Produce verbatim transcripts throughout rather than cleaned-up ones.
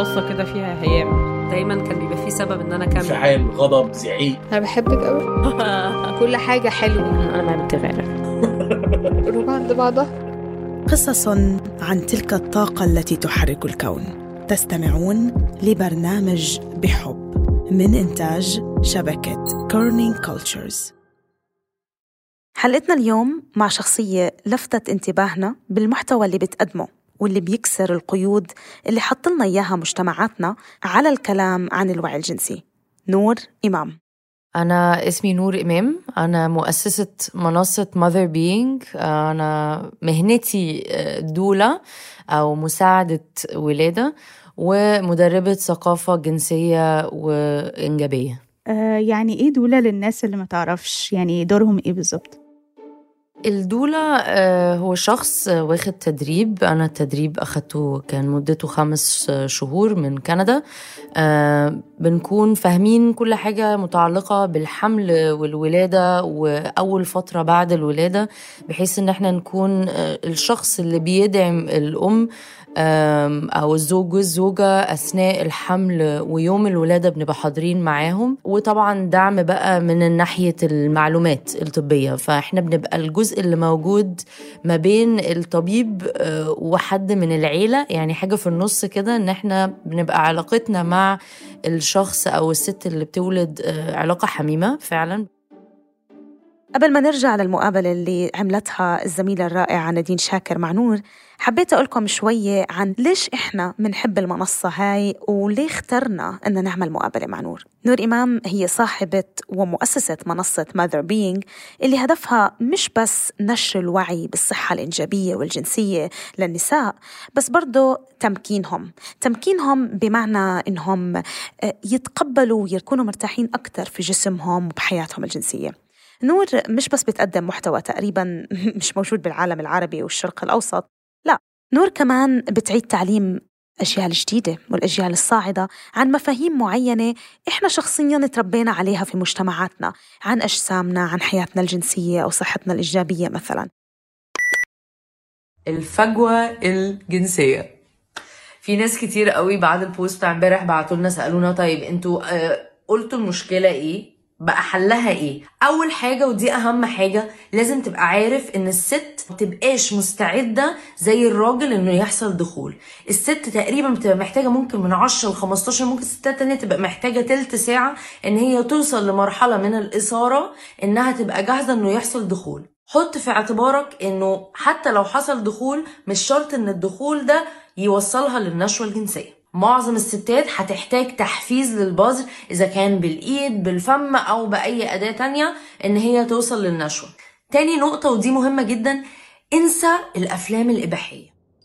بصة كده فيها هيام. دايما كان بيبقى فيه سبب ان انا كمل. انفعال، غضب، زعيق. انا بحبك قوي. كل حاجه حلوه. انا ما بتغير. روح عند بعضها. قصص عن تلك الطاقة التي تحرك الكون. تستمعون لبرنامج بحب من إنتاج شبكة كورنينج كولتشرز. حلقتنا اليوم مع شخصية لفتت انتباهنا بالمحتوى اللي بتقدمه واللي بيكسر القيود اللي حط لنا إياها مجتمعاتنا على الكلام عن الوعي الجنسي. نور إمام. أنا اسمي نور إمام، أنا مؤسسة منصة Mother Being. أنا مهنتي دولة أو مساعدة ولادة ومدربة ثقافة جنسية وإنجابية. آه يعني إيه دولة للناس اللي ما تعرفش؟ يعني دورهم إيه بالظبط؟ الدولة هو شخص واخد تدريب. أنا التدريب أخدته كان مدته خمس شهور من كندا. بنكون فاهمين كل حاجة متعلقة بالحمل والولادة وأول فترة بعد الولادة، بحيث إن احنا نكون الشخص اللي بيدعم الأم أو الزوج والزوجة أثناء الحمل ويوم الولادة، بنبقى حاضرين معاهم. وطبعا دعم بقى من ناحية المعلومات الطبية، فإحنا بنبقى الجزء اللي موجود ما بين الطبيب وحد من العيلة، يعني حاجة في النص كده، إن إحنا بنبقى علاقتنا مع الشخص أو الست اللي بتولد علاقة حميمة فعلا. قبل ما نرجع للمقابلة اللي عملتها الزميلة الرائعة نادين شاكر مع نور، حبيت أقولكم شوية عن ليش إحنا منحب المنصة هاي وليه اخترنا أن نعمل مقابلة مع نور. نور إمام هي صاحبة ومؤسسة منصة Mother Being، اللي هدفها مش بس نشر الوعي بالصحة الإنجابية والجنسية للنساء، بس برضو تمكينهم تمكينهم بمعنى إنهم يتقبلوا ويكونوا مرتاحين أكتر في جسمهم وبحياتهم الجنسية. نور مش بس بتقدم محتوى تقريباً مش موجود بالعالم العربي والشرق الأوسط، لا، نور كمان بتعيد تعليم أجيال جديدة والأجيال الصاعدة عن مفاهيم معينة إحنا شخصياً تربينا عليها في مجتمعاتنا، عن أجسامنا، عن حياتنا الجنسية أو صحتنا الإيجابية مثلاً. الفجوة الجنسية. في ناس كتير قوي بعد البوست بتاع امبارح بعتوا لنا سألونا طيب انتوا آه قلتوا المشكلة ايه؟ بقى حلها ايه؟ اول حاجة ودي اهم حاجة، لازم تبقى عارف ان الست متبقاش مستعدة زي الراجل انه يحصل دخول. الست تقريبا بتبقى محتاجة ممكن من عشرة لخمستاشر، ممكن ستات تانية تبقى محتاجة تلت ساعة ان هي توصل لمرحلة من الإثارة انها تبقى جاهزة انه يحصل دخول. حط في اعتبارك انه حتى لو حصل دخول مش شرط ان الدخول ده يوصلها للنشوة الجنسية. معظم الستات هتحتاج تحفيز للبذر، إذا كان بالإيد بالفم أو بأي أداة تانية، إن هي توصل للنشوة. تاني نقطة ودي مهمة جدا، انسى الأفلام الإباحية.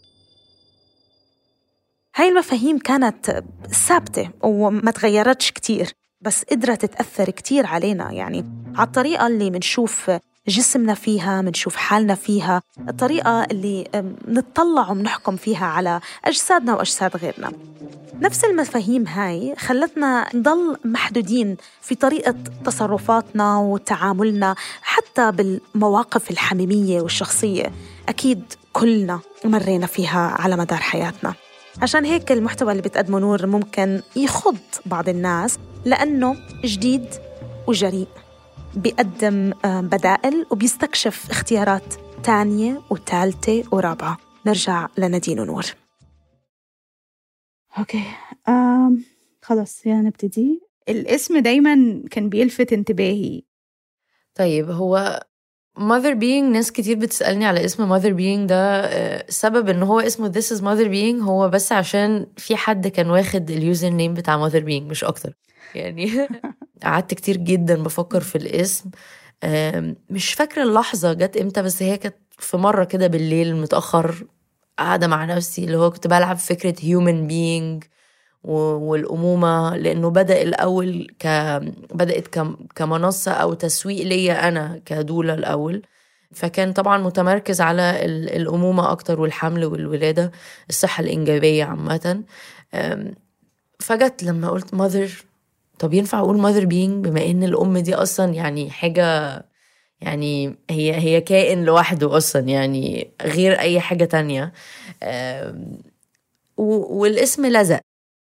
هاي المفاهيم كانت ثابتة وما تغيرتش كتير، بس قدرت تأثر كتير علينا، يعني على الطريقة اللي منشوف جسمنا فيها، منشوف حالنا فيها، الطريقة اللي نتطلع ومنحكم فيها على أجسادنا وأجساد غيرنا. نفس المفاهيم هاي خلتنا نضل محدودين في طريقة تصرفاتنا وتعاملنا، حتى بالمواقف الحميمية والشخصية. أكيد كلنا مرينا فيها على مدار حياتنا. عشان هيك المحتوى اللي بتقدمه نور ممكن يخض بعض الناس، لأنه جديد وجريء، بيقدم بدائل وبيستكشف اختيارات تانية وثالثة ورابعة. نرجع لنادين ونور. أوكي آم خلاص يعني نبتدي. الاسم دايما كان بيلفت انتباهي. طيب هو Mother Being، ناس كتير بتسألني على اسم Mother Being ده. سبب ان هو اسمه This is Mother Being هو بس عشان في حد كان واخد اليوزر نيم بتاع Mother Being، مش اكتر يعني. قعدت كتير جدا بفكر في الاسم، مش فاكرة اللحظة جت امتى، بس هي كانت في مرة كده بالليل متأخر، قاعدة مع نفسي اللي هو كنت بلعب فكرة human being والأمومة، لأنه بدأ الأول ك... بدأت كمنصة أو تسويق ليا أنا كدولة الأول، فكان طبعا متمركز على الأمومة أكتر والحمل والولادة، الصحة الإنجابية عامة. فجت لما قلت mother، طب ينفع أقول mother being بما إن الأم دي أصلا يعني حاجة، يعني هي هي كائن لوحده أصلا، يعني غير أي حاجة تانية. والاسم لزق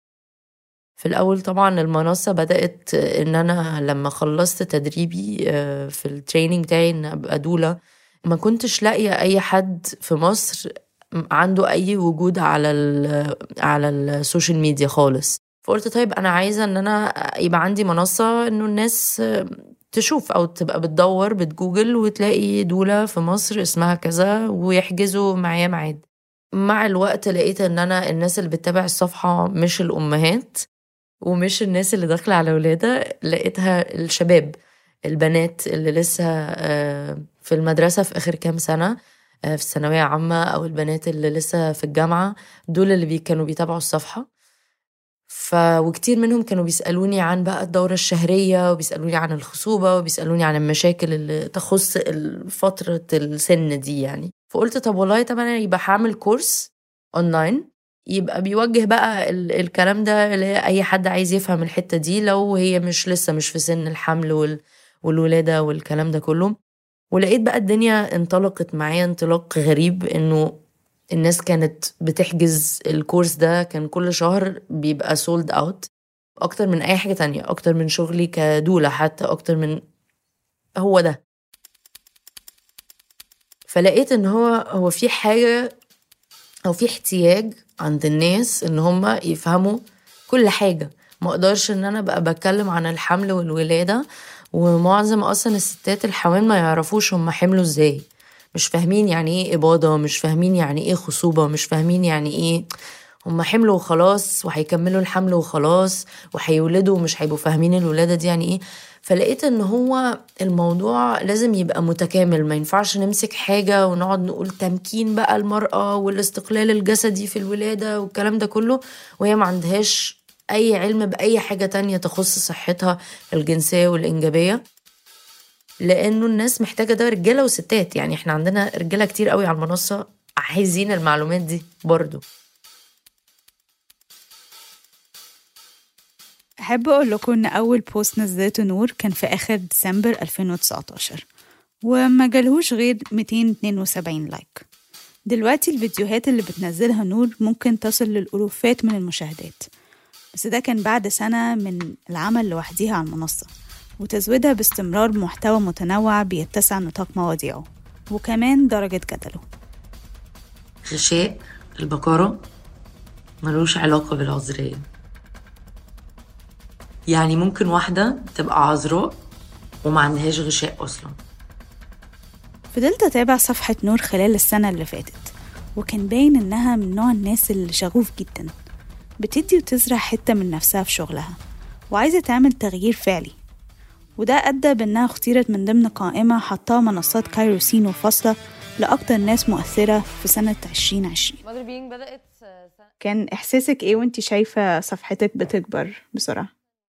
في الأول طبعا المنصة بدأت إن أنا لما خلصت تدريبي في التريننج بتاعي إن أبقى دولة، ما كنتش لاقية أي حد في مصر عنده أي وجود على على السوشيال ميديا خالص. فقلت طيب أنا عايزة إن أنا يبقى عندي منصة إنه الناس تشوف أو تبقى بتدور بتجوجل وتلاقي دولة في مصر اسمها كذا ويحجزوا معايا معاد. مع الوقت لقيت إن أنا الناس اللي بتتابع الصفحة مش الأمهات ومش الناس اللي داخلة على ولادة، لقيتها الشباب، البنات اللي لسه في المدرسة في آخر كام سنة في الثانوية عامة، أو البنات اللي لسه في الجامعة، دول اللي بي كانوا بيتابعوا الصفحة. ف وكتير منهم كانوا بيسألوني عن بقى الدورة الشهرية، وبيسألوني عن الخصوبة، وبيسألوني عن المشاكل اللي تخص فترة السن دي يعني. فقلت طب والله طب أنا يبقى هعمل كورس أونلاين يبقى بيوجه بقى الكلام ده لأي حد عايز يفهم الحتة دي، لو هي مش لسه مش في سن الحمل والولادة والكلام ده كله. ولقيت بقى الدنيا انطلقت معايا انطلاق غريب، إنه الناس كانت بتحجز الكورس ده، كان كل شهر بيبقى سولد اوت أكتر من أي حاجة تانية، أكتر من شغلي كدولة، حتى أكتر من هو ده. فلقيت إن هو هو في حاجة أو في احتياج عند الناس إن هم يفهموا كل حاجة. ما أقدرش إن أنا بقى بتكلم عن الحمل والولادة ومعظم أصلا الستات الحوامل ما يعرفوش هم حملوا إزاي، مش فاهمين يعني إيه إباضة، مش فاهمين يعني إيه خصوبة، مش فاهمين يعني إيه هم حملوا وخلاص وهيكملوا الحمل وخلاص وهيولدوا ومش هيبقوا فاهمين الولادة دي يعني إيه. فلقيت إن هو الموضوع لازم يبقى متكامل، ما ينفعش نمسك حاجة ونقعد نقول تمكين بقى المرأة والاستقلال الجسدي في الولادة والكلام ده كله وهي ما عندهاش أي علم بأي حاجة تانية تخص صحتها الجنسية والإنجابية. لأنه الناس محتاجة ده، رجالة وستات، يعني إحنا عندنا رجالة كتير قوي على المنصة عايزين المعلومات دي برضو. أحب أقول لكم إن أول بوست نزلته نور كان في آخر ديسمبر ألفين وتسعتاشر وما جالهوش غير مئتين واثنين وسبعين لايك. دلوقتي الفيديوهات اللي بتنزلها نور ممكن تصل للألوفات من المشاهدات، بس ده كان بعد سنة من العمل لوحديها على المنصة وتزويدها باستمرار بمحتوى متنوع بيتسع نطاق مواضيعه وكمان درجة جدله. غشاء البقرة ملوش علاقة بالعذرية، يعني ممكن واحدة تبقى عذراء وما عندهاش غشاء أصلا. فضلت أتابع صفحة نور خلال السنة اللي فاتت وكان باين إنها من نوع الناس اللي شغوف جدا، بتدي وتزرع حتة من نفسها في شغلها وعايزة تعمل تغيير فعلي، وده أدى بأنها اختيرت من ضمن قائمة حطها منصات كايروسين وفاصلة لأكتر ناس مؤثرة في سنة عشرين عشرين. كان إحساسك إيه وانتي شايفة صفحتك بتكبر بسرعة؟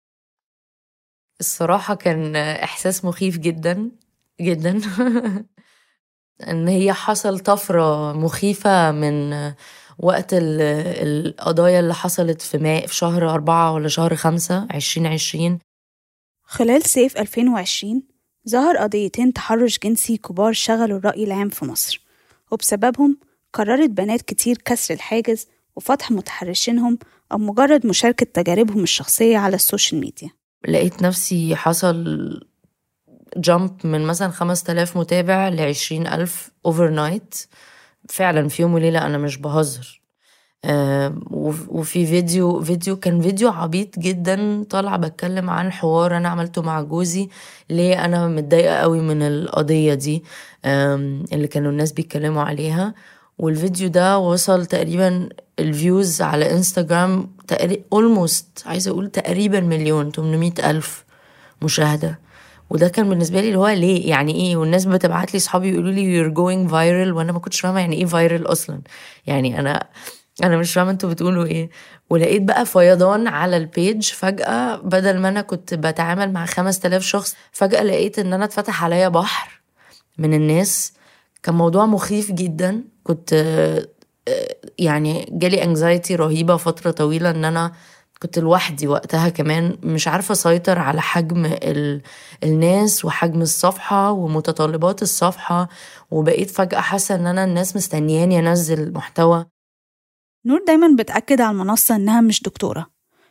الصراحة كان إحساس مخيف جدا جدا إن هي حصل طفرة مخيفة من وقت القضايا اللي حصلت في ماء في شهر أربعة ولا شهر خمسة عشرين عشرين. خلال صيف ألفين وعشرين ظهر قضيتين تحرش جنسي كبار شغلوا الرأي العام في مصر، وبسببهم قررت بنات كتير كسر الحاجز وفتح متحرشينهم أو مجرد مشاركة تجاربهم الشخصية على السوشيال ميديا. لقيت نفسي حصل جامب من مثلا خمس تلاف متابع لعشرين ألف overnight فعلا في يوم وليلة. أنا مش بهزر. آه وفي فيديو فيديو كان فيديو عبيط جدا طالع بتكلم عن حوار أنا عملته مع جوزي ليه أنا متضايقة قوي من القضية دي اللي كانوا الناس بيتكلموا عليها. والفيديو ده وصل تقريبا الفيوز على انستغرام تقريبا almost عايزة أقول تقريبا مليون تمنمية ألف مشاهدة. وده كان بالنسبة لي اللي هو ليه يعني إيه، والناس بتبعت لي صحابي يقولوا لي you're going viral وأنا ما كنتش فاهمة يعني إيه viral أصلا. يعني أنا أنا مش فاهمة أنتوا بتقولوا إيه. ولقيت بقى فيضان على البيج فجأة، بدل ما أنا كنت بتعامل مع خمس تلاف شخص فجأة لقيت إن أنا اتفتح عليا بحر من الناس. كان موضوع مخيف جدا. كنت يعني جالي انكزايتي رهيبة فترة طويلة ان انا كنت لوحدي وقتها كمان مش عارفة اسيطر على حجم ال... الناس وحجم الصفحة ومتطلبات الصفحة، وبقيت فجأة حاسة ان انا الناس مستنياني انزل محتوى. نور دايما بتأكد على المنصة انها مش دكتورة،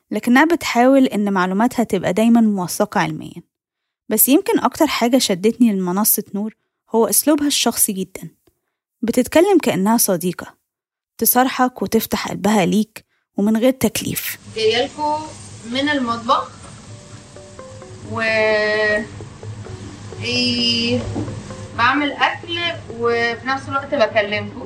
لكنها بتحاول إن معلوماتها تبقى دايما موثقة علميا. بس يمكن أكتر حاجة شدتني لمنصة نور هو أسلوبها الشخصي جدا. بتتكلم كأنها صديقة، تصارحك وتفتح قلبها ليك ومن غير تكليف. جايلكوا من المطبخ و إيه... بعمل أكل وفي نفس الوقت بكلمكم.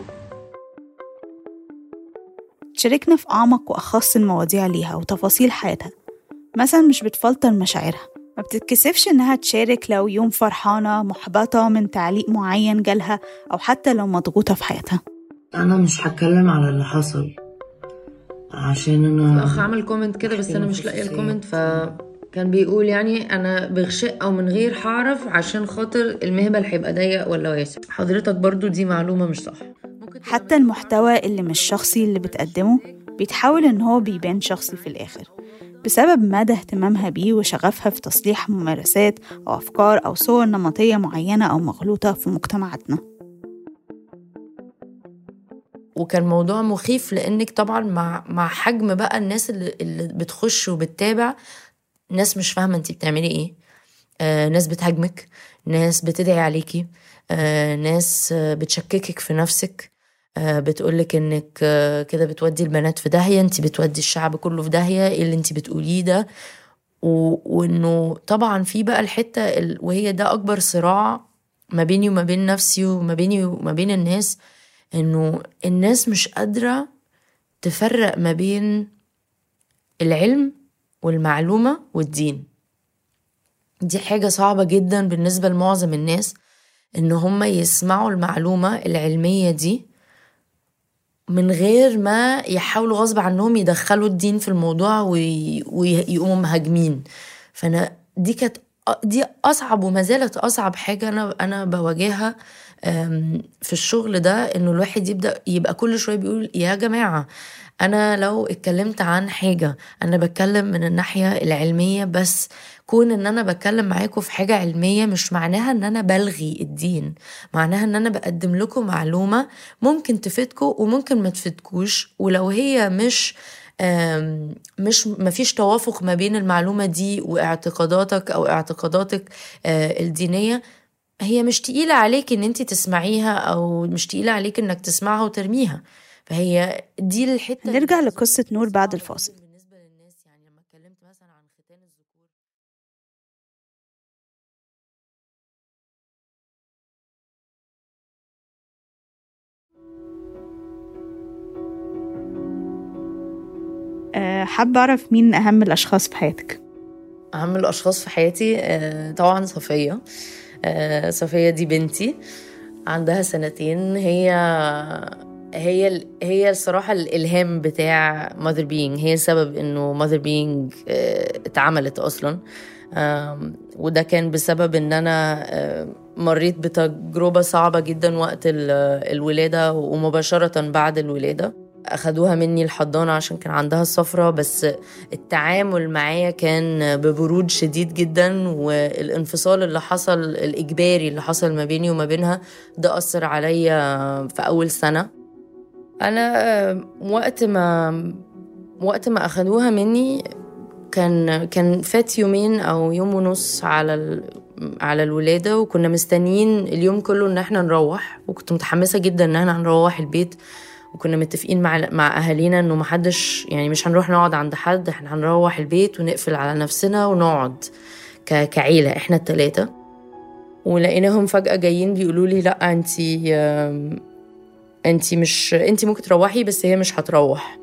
تشاركنا في أعمق وأخص المواضيع ليها وتفاصيل حياتها. مثلا مش بتفلتر مشاعرها، ما بتتكسفش إنها تشارك لو يوم فرحانة محبطة من تعليق معين جالها، أو حتى لو مضغوطة في حياتها. أنا مش هتكلم على اللي حصل عشان أنا أخ عمل كومنت كده بس أنا مش لاقيه الكومنت، فكان بيقول يعني أنا بغشق أو من غير حعرف عشان خاطر المهبل هيبقى ضيق ولا واسع. حضرتك برضو دي معلومة مش صح. حتى المحتوى اللي مش شخصي اللي بتقدمه بيتحاول إن هو بيبان شخصي في الآخر بسبب مدى اهتمامها بيه وشغفها في تصليح ممارسات أو أفكار أو صور نمطية معينة أو مغلوطة في مجتمعاتنا. وكان موضوع مخيف لأنك طبعا مع مع حجم بقى الناس اللي, اللي بتخش وبتتابع، ناس مش فاهمة انتي بتعملي ايه، آه ناس بتهاجمك، ناس بتدعي عليكي، آه ناس آه بتشككك في نفسك، آه بتقولك انك آه كده بتودي البنات في داهية، انتي بتودي الشعب كله في داهية، ايه اللي انتي بتقوليه ده. وانه طبعا في بقى الحتة ال... وهي ده اكبر صراع ما بيني وما بين نفسي وما بيني وما بين الناس، انه الناس مش قادرة تفرق ما بين العلم والمعلومة والدين. دي حاجة صعبة جدا بالنسبة لمعظم الناس، ان هم يسمعوا المعلومة العلمية دي من غير ما يحاولوا غصب عنهم يدخلوا الدين في الموضوع ويقوموا مهاجمين. فانا دي كانت دي اصعب وما زالت اصعب حاجة انا انا بواجهها في الشغل ده، انه الواحد يبدأ يبقى كل شوية بيقول يا جماعة انا لو اتكلمت عن حاجة انا بتكلم من الناحية العلمية، بس كون ان انا بتكلم معاكم في حاجة علمية مش معناها ان انا بلغي الدين، معناها ان انا بقدم لكم معلومة ممكن تفيدكم وممكن ما تفيدكوش، ولو هي مش مش مفيش توافق ما بين المعلومة دي واعتقاداتك او اعتقاداتك الدينية، هي مش تقيلة عليك ان انت تسمعيها او مش تقيلة عليك انك تسمعها وترميها. فهي دي الحتة. نرجع لقصة نور بعد الفاصل. بالنسبة للناس يعني لما اتكلمت مثلا عن ختان الذكور، أه حابة أعرف مين أهم الأشخاص في حياتك؟ أهم الأشخاص في حياتي أه طبعا صفية. أه صفية دي بنتي عندها سنتين، هي هي هي الصراحة الإلهام بتاع Mother Being، هي سبب إنه Mother Being اتعملت أصلا. وده كان بسبب إن أنا مريت بتجربة صعبة جدا وقت الولادة ومباشرة بعد الولادة. أخدوها مني الحضانة عشان كان عندها الصفرة، بس التعامل معايا كان ببرود شديد جدا، والانفصال اللي حصل الإجباري اللي حصل ما بيني وما بينها ده أثر عليا في أول سنة. أنا وقت ما وقت ما أخدوها مني كان كان فات يومين أو يوم ونص على ال... على الولادة، وكنا مستنيين اليوم كله إن احنا نروح، وكنت متحمسة جدا إن احنا نروح البيت، وكنا متفقين مع مع أهالينا إنه محدش يعني مش هنروح نقعد عند حد، احنا هنروح البيت ونقفل على نفسنا ونقعد ك... كعيلة احنا التلاتة. ولقيناهم فجأة جايين بيقولوا لي لأ انتي انتي مش انتي ممكن تروحي بس هي مش هتروح.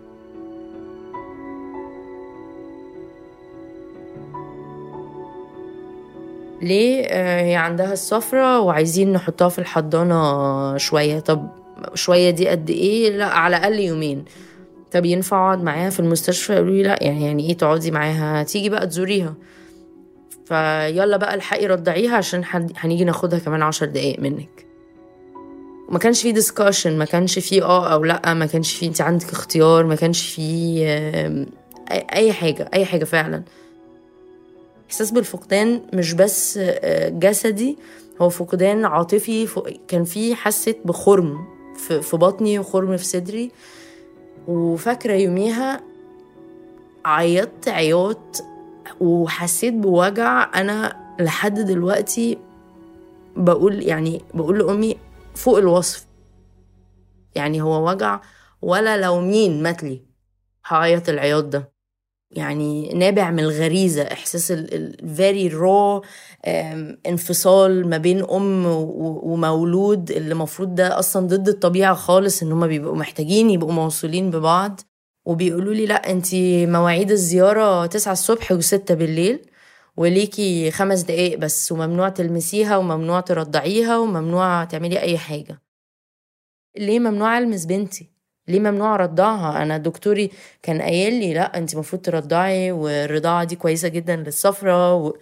ليه؟ هي عندها الصفرة وعايزين نحطها في الحضانة شوية. طب شوية دي قد ايه؟ لا على الأقل يومين. طب ينفع اقعد معاها في المستشفى؟ قالوا لي لا، يعني يعني ايه تقعدي معاها؟ تيجي بقى تزوريها، فيلا بقى الحقي رضعيها عشان هنيجي ناخدها كمان عشر دقايق منك. ما كانش فيه ديسكاشن، ما كانش فيه اه او لا، ما كانش فيه انت عندك اختيار، ما كانش فيه اي حاجة اي حاجة فعلا. احساس بالفقدان مش بس جسدي، هو فقدان عاطفي. كان فيه حسيت بخرم في بطني وخرم في صدري. وفاكرة يوميها عيطت عياط وحسيت بوجع أنا لحد دلوقتي بقول يعني بقول لأمي فوق الوصف. يعني هو وجع ولا لو مين ماتلي هعيط العياط ده. يعني نابع من الغريزة، إحساس ال very raw انفصال ما بين أم ومولود اللي مفروض ده أصلا ضد الطبيعة خالص، إن هما بيبقوا محتاجين يبقوا موصولين ببعض. وبيقولوا لي لأ أنتي مواعيد الزيارة تسعة الصبح وستة بالليل وليكي خمس دقايق بس، وممنوع تلمسيها وممنوع ترضعيها وممنوع تعملي أي حاجة. ليه ممنوع ألمس بنتي؟ ليه ممنوع أرضعها؟ أنا دكتوري كان قايل لي لأ أنت مفروض ترضعي، والرضاعة دي كويسة جدا للصفرة و...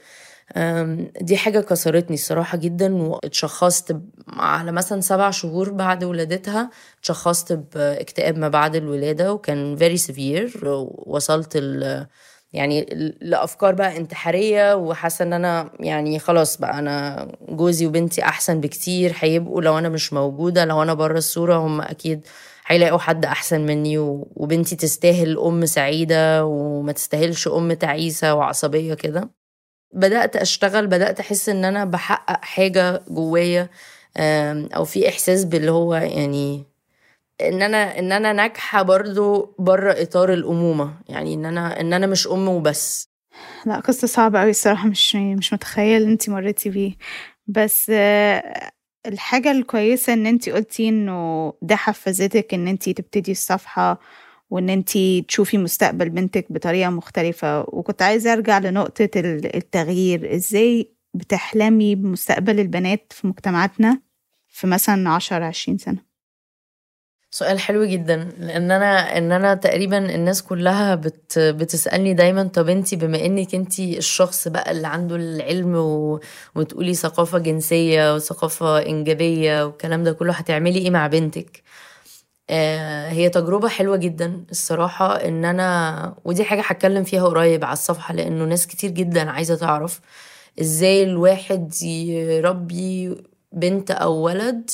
دي حاجة كسرتني الصراحة جدا. واتشخصت على مثلا سبع شهور بعد ولادتها، اتشخصت باكتئاب ما بعد الولادة، وكان very severe. وصلت ال... يعني لأفكار بقى انتحارية، وحاسة ان انا يعني خلاص بقى انا جوزي وبنتي احسن بكتير هيبقوا لو انا مش موجودة. لو انا برا الصورة هم اكيد هيلاقوا حد احسن مني، وبنتي تستاهل ام سعيدة وما تستاهلش ام تعيسة وعصبية كده. بدأت اشتغل، بدأت احس ان انا بحقق حاجة جوايا، او في احساس باللي هو يعني ان انا ان انا ناجحه برضو بره اطار الامومه، يعني ان انا ان انا مش ام وبس. لا قصه صعبه قوي الصراحه، مش مش متخيل انتي مريتي بيه. بس الحاجه الكويسه ان انتي قلتي انه ده حفزتك ان انتي تبتدي الصفحه وان انتي تشوفي مستقبل بنتك بطريقه مختلفه. وكنت عايزه ارجع لنقطه التغيير، ازاي بتحلمي بمستقبل البنات في مجتمعاتنا في مثلا عشرة عشرين سنه؟ سؤال حلو جدا، لان انا ان انا تقريبا الناس كلها بت بتسالني دايما طب انتي بما انك انتي الشخص بقى اللي عنده العلم و... وتقولي ثقافه جنسيه وثقافه انجابيه والكلام ده كله، هتعملي ايه مع بنتك؟ آه هي تجربه حلوه جدا الصراحه، ان انا ودي حاجه هتكلم فيها قريب على الصفحه، لانه ناس كتير جدا عايزه تعرف ازاي الواحد يربي بنت او ولد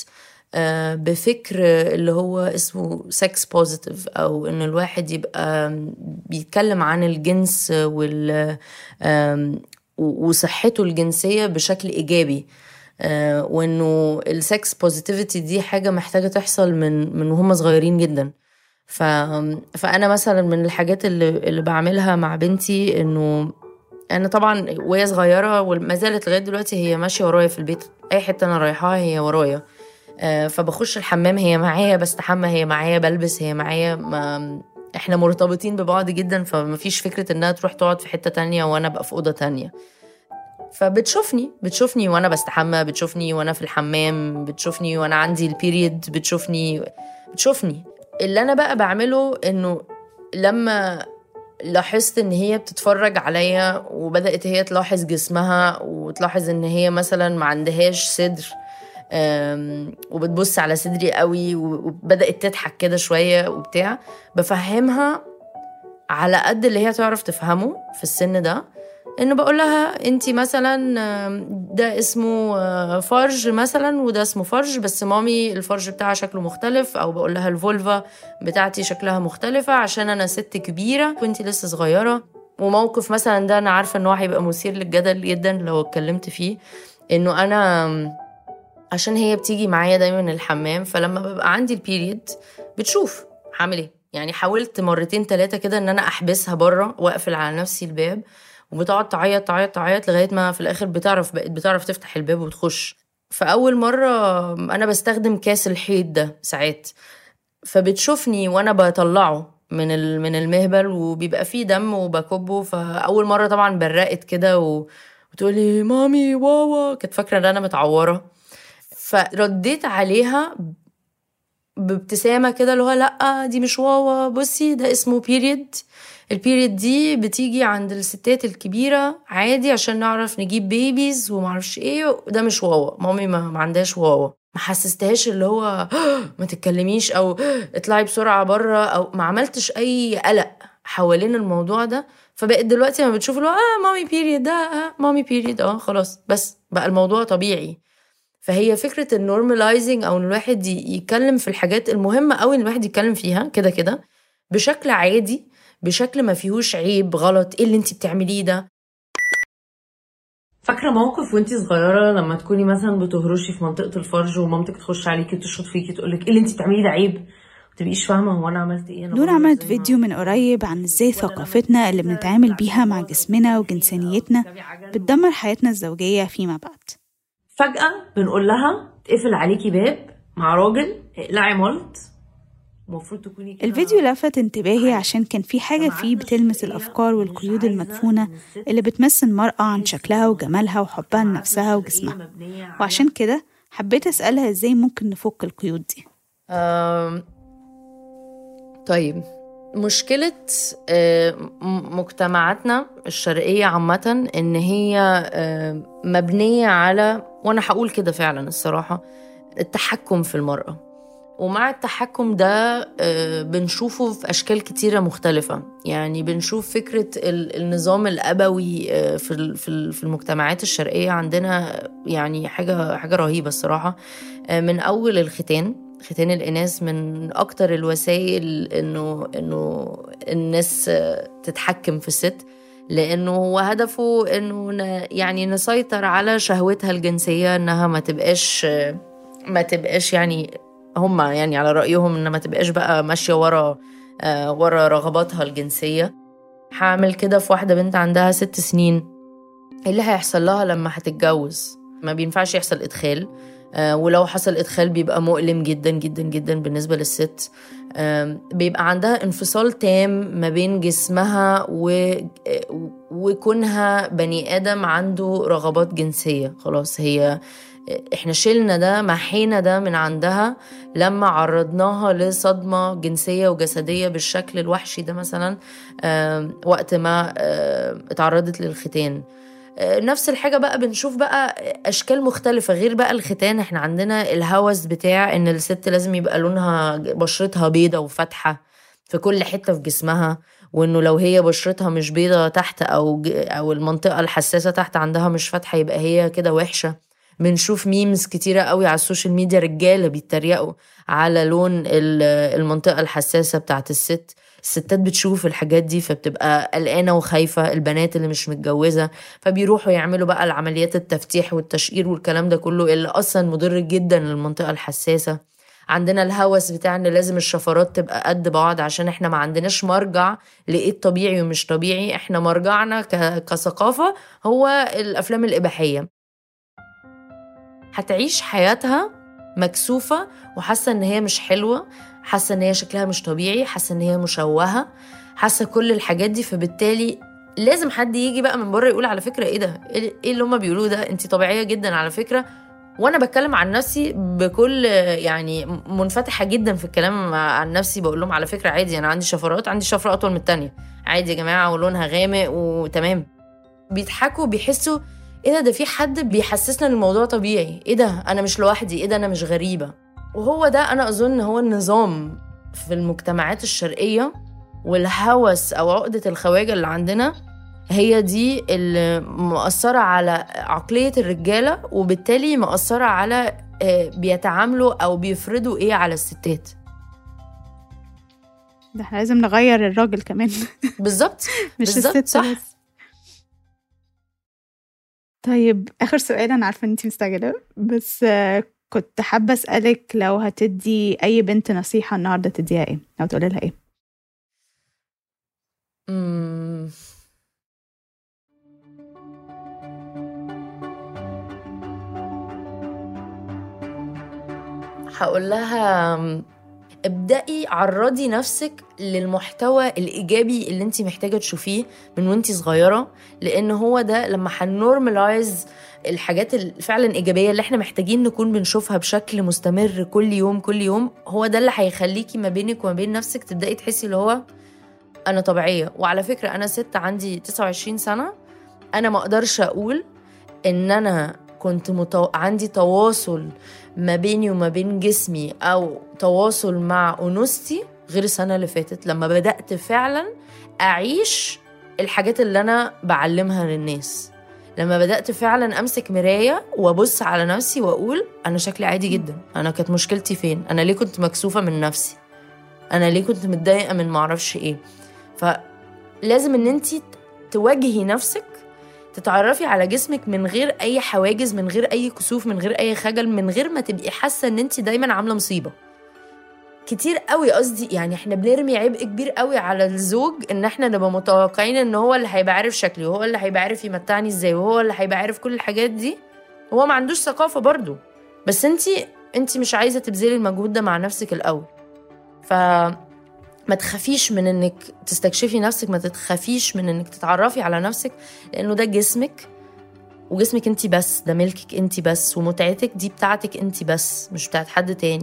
بفكر اللي هو اسمه sex positive، أو إنه الواحد يبقى بيتكلم عن الجنس وال وصحته الجنسية بشكل إيجابي، وإنه السكس positivity دي حاجة محتاجة تحصل من من وهم صغيرين جدا. ف فأنا مثلا من الحاجات اللي اللي بعملها مع بنتي إنه أنا طبعا وهي صغيرة وما زالت لغاية دلوقتي هي ماشية ورايا في البيت، أي حتة أنا رايحاها هي ورايا. فبخش الحمام هي معايا، بستحمى هي معايا، بلبس هي معايا، ما احنا مرتبطين ببعض جدا، فمفيش فكرة انها تروح تقعد في حتة تانية وانا بقى في أوضة تانية. فبتشوفني بتشوفني وانا بستحمى، بتشوفني وانا في الحمام، بتشوفني وانا عندي البيريد، بتشوفني بتشوفني اللي انا بقى بعمله انه لما لاحظت ان هي بتتفرج عليا وبدأت هي تلاحظ جسمها وتلاحظ ان هي مثلا ما عندهاش صدر وبتبص على صدري قوي وبدأت تضحك كده شوية وبتاع، بفهمها على قد اللي هي تعرف تفهمه في السن ده، انه بقول لها انتي مثلا ده اسمه فرج مثلا وده اسمه فرج، بس مامي الفرج بتاعها شكله مختلف، او بقول لها الفولفا بتاعتي شكلها مختلفة عشان انا ست كبيرة وانتي لسه صغيرة. وموقف مثلا ده انا عارفة انه هيبقى مثير للجدل جدا لو اتكلمت فيه، انه انا عشان هي بتيجي معايا دايما الحمام، فلما ببقى عندي البيريد بتشوف هعمل ايه. يعني حاولت مرتين ثلاثة كده ان انا احبسها بره واقفل على نفسي الباب، وبتقعد تعيط تعيط تعيط لغاية ما في الاخر بتعرف بقت بتعرف تفتح الباب وتخش. فاول مرة انا بستخدم كاس الحيط ده ساعات، فبتشوفني وانا بطلعه من من المهبل وبيبقى فيه دم وبكبه. فاول مرة طبعا برقت كده وتقولي مامي واوا، كنت فاكرة ان انا متعورة. فرديت عليها بابتسامة كده اللي هو لأ دي مش واوا، بصي ده اسمه بيريد، البيريد دي بتيجي عند الستات الكبيرة عادي عشان نعرف نجيب بيبيز ومعرفش ايه، ده مش واوا، مامي ما, ما عندهاش واوا. ما حسستهاش اللي هو ما تتكلميش او اطلعي بسرعة برا، او ما عملتش اي قلق حوالين الموضوع ده. فبقت دلوقتي ما بتشوف اللي هو اه مامي بيريد ده اه مامي بيريد اه خلاص، بس بقى الموضوع طبيعي. فهي فكرة النورماليزنج او ان الواحد يتكلم في الحاجات المهمة قوي ان الواحد يتكلم فيها كده كده بشكل عادي، بشكل ما فيهوش عيب غلط، ايه اللي انت بتعمليه ده. فاكره موقف وانتي صغيره لما تكوني مثلا بتهرشي في منطقه الفرج ومامتك تخش عليكي وتشخط فيكي تقولك ايه اللي انتي بتعمليه ده عيب، متبقيش فاهمه هو انا عملت ايه. نور عملت فيديو من قريب عن ازاي ثقافتنا اللي بنتعامل بيها مع جسمنا وجنسانيتنا بتدمر حياتنا الزوجيه فيما بعد. فجاه بنقول لها تقفل عليكي باب مع راجل، اقلعي ملط، المفروض تكوني كده. الفيديو لفت انتباهي عشان كان في حاجة فيه بتلمس الأفكار والقيود المدفونة اللي بتمس المرأة عن شكلها وجمالها وحبها لنفسها وجسمها، وعشان كده حبيت أسألها ازاي ممكن نفك القيود دي. أم... طيب، مشكلة مجتمعاتنا الشرقية عامة إن هي مبنية على، وأنا هقول كده فعلا الصراحة، التحكم في المرأة. ومع التحكم ده بنشوفه في أشكال كتيرة مختلفة. يعني بنشوف فكرة النظام الأبوي في في المجتمعات الشرقية عندنا، يعني حاجة حاجة رهيبة الصراحة. من أول الختان، ختان الإناث من أكتر الوسائل إنه إنه الناس تتحكم في الست، لأنه هو هدفه إنه يعني نسيطر على شهوتها الجنسية، إنها ما تبقاش ما تبقاش يعني هم يعني على رأيهم إن ما تبقاش بقى ماشية ورا آه ورا رغباتها الجنسية. هعمل كده في واحدة بنت عندها ست سنين، اللي هيحصل لها لما هتتجوز ما بينفعش يحصل إدخال، آه ولو حصل إدخال بيبقى مؤلم جدا جدا جدا بالنسبة للست. آه بيبقى عندها انفصال تام ما بين جسمها و... وكونها بني آدم عنده رغبات جنسية. خلاص، هي احنا شلنا ده، محينا ده من عندها لما عرضناها لصدمة جنسية وجسدية بالشكل الوحشي ده مثلا وقت ما اتعرضت للختان. نفس الحاجة بقى بنشوف بقى أشكال مختلفة غير بقى الختان. احنا عندنا الهوس بتاع ان الست لازم يبقى لونها بشرتها بيضة وفتحة في كل حتة في جسمها، وانه لو هي بشرتها مش بيضة تحت او او المنطقة الحساسة تحت عندها مش فتحة يبقى هي كده وحشة. بنشوف ميمز كتيرة قوي على السوشيال ميديا، رجالة بيتريقوا على لون المنطقة الحساسة بتاعت الست. الستات بتشوف الحاجات دي فبتبقى قلقانة وخايفة، البنات اللي مش متجوزة فبيروحوا يعملوا بقى العمليات التفتيح والتشقير والكلام ده كله اللي أصلا مضر جدا للمنطقة الحساسة. عندنا الهوس بتاع ان لازم الشفرات تبقى قد بعض عشان احنا ما عندناش مرجع لإيه الطبيعي ومش طبيعي. احنا مرجعنا كثقافة هو الأفلام الإباحية. هتعيش حياتها مكسوفة وحاسة ان هي مش حلوة، حاسة ان هي شكلها مش طبيعي، حاسة ان هي مشوهة، حاسة كل الحاجات دي. فبالتالي لازم حد يجي بقى من بره يقول على فكرة ايه ده، ايه اللي هما بيقولوه ده، انتي طبيعية جدا على فكرة. وانا بتكلم عن نفسي بكل يعني منفتحة جدا في الكلام عن نفسي، بقول لهم على فكرة عادي، انا عندي شفرات، عندي شفرة اطول من التانية عادي يا جماعة ولونها غامق وتمام. بيضحكوا بيحسوا ايه ده، ده في حد بيحسسنا ان الموضوع طبيعي، ايه ده انا مش لوحدي، ايه ده انا مش غريبة. وهو ده انا اظن هو النظام في المجتمعات الشرقية، والهوس او عقدة الخواجة اللي عندنا هي دي اللي مؤثرة على عقلية الرجالة، وبالتالي مؤثرة على بيتعاملوا او بيفرضوا ايه على الستات. ده احنا لازم نغير الراجل كمان. بالظبط مش الست صح. بس. طيب آخر سؤال، أنا عارفة أن أنتي مستعجلة بس كنت حابة أسألك لو هتدي أي بنت نصيحة النهاردة تديها إيه؟ أو تقولي لها إيه؟ امم هقول لها ابدأي عرضي نفسك للمحتوى الإيجابي اللي انتي محتاجة تشوفيه من وانتي صغيرة، لأن هو ده لما هنورمالايز الحاجات الفعلا إيجابية اللي احنا محتاجين نكون بنشوفها بشكل مستمر كل يوم كل يوم، هو ده اللي هيخليكي ما بينك وما بين نفسك تبدأي تحسي اللي هو أنا طبيعية. وعلى فكرة أنا ست عندي تسعة وعشرين سنة، أنا ما أقدرش أقول إن أنا كنت متو... عندي تواصل ما بيني وما بين جسمي أو تواصل مع أنوثتي غير السنة اللي فاتت لما بدأت فعلا أعيش الحاجات اللي أنا بعلمها للناس. لما بدأت فعلا أمسك مراية وأبص على نفسي وأقول أنا شكلي عادي جدا، أنا كانت مشكلتي فين، أنا ليه كنت مكسوفة من نفسي، أنا ليه كنت متضايقة من معرفش إيه. ف لازم ان انت تواجهي نفسك، تتعرفي على جسمك من غير اي حواجز، من غير اي كسوف، من غير اي خجل، من غير ما تبقي حاسه ان انت دايما عامله مصيبه. كتير قوي قصدي يعني احنا بنرمي عبء كبير قوي على الزوج ان احنا نبقى متوقعين ان هو اللي هيبقى عارف شكلي، وهو اللي هيبقى عارف يمتعني ازاي، وهو اللي هيبقى عارف كل الحاجات دي. هو ما عندوش ثقافه برضو، بس انت انت مش عايزه تبذلي المجهود ده مع نفسك الاول. ف ما تخافيش من انك تستكشفي نفسك، ما تتخافيش من انك تتعرفي على نفسك، لانه ده جسمك، وجسمك انتي بس، ده ملكك انتي بس، ومتعتك دي بتاعتك انتي بس، مش بتاعت حد تاني.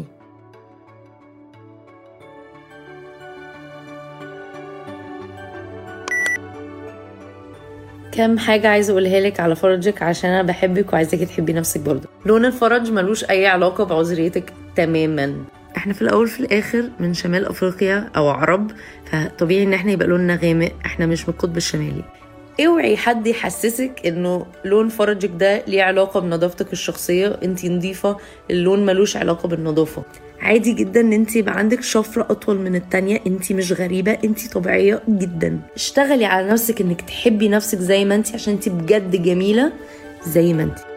كم حاجة عايزة أقولها لك على فرجك عشان أنا بحبك وعايزاكي تحبي نفسك برضه. لون الفرج ملوش أي علاقة بعذريتك تماما. احنا في الأول في الآخر من شمال أفريقيا أو عرب، فطبيعي إن احنا يبقى لوننا غامق، احنا مش من القطب الشمالي. اوعي حد يحسسك إنه لون فرجك ده ليه علاقة بنظافتك الشخصية، انتي نظيفة، اللون ملوش علاقة بالنظافة. عادي جدا ان انتي يبقى عندك شفرة اطول من التانية، انتي مش غريبة، انتي طبيعية جدا. اشتغلي على نفسك انك تحبي نفسك زي ما انتي، عشان انتي بجد جميلة زي ما انتي.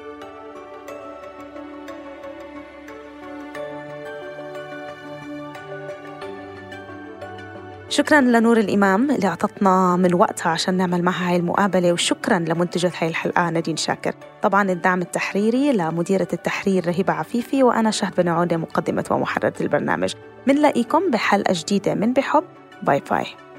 شكراً لنور الإمام اللي أعطتنا من وقتها عشان نعمل معها هاي المقابلة، وشكراً لمنتجة هاي الحلقة نادين شاكر. طبعاً الدعم التحريري لمديرة التحرير رهيبة عفيفي، وأنا شهد بن عودة مقدمة ومحررة البرنامج. منلاقيكم بحلقة جديدة من بحب. باي باي.